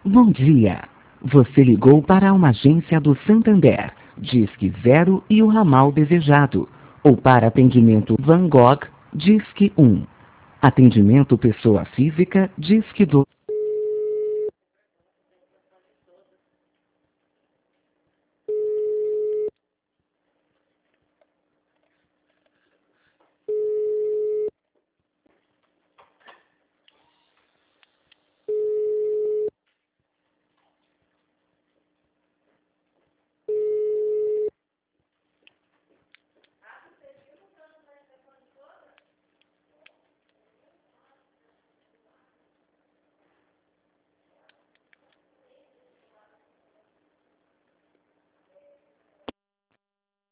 Bom dia. Você ligou para uma agência do Santander, Disque 0 e o ramal desejado. Ou para atendimento Van Gogh, Disque 1. Atendimento pessoa física, Disque 2.